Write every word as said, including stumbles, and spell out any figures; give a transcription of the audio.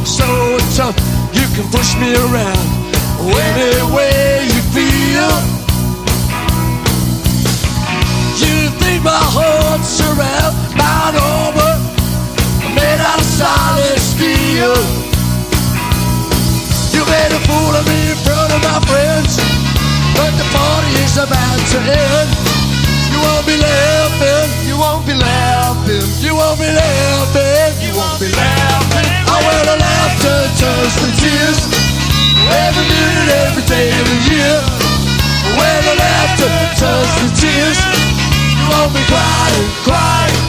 so tough. You can push me around any way you feel. You think my heart's around my over, made out of solid steel. You made a fool of me in front of my friends, but the party is about to end. You won't be laughing, you won't be laughing, you won't be laughing, you won't be laughing. Oh, well, the laughter turns to tears every minute, every day of the year. Well, the laughter turns to tears. You won't be crying, crying.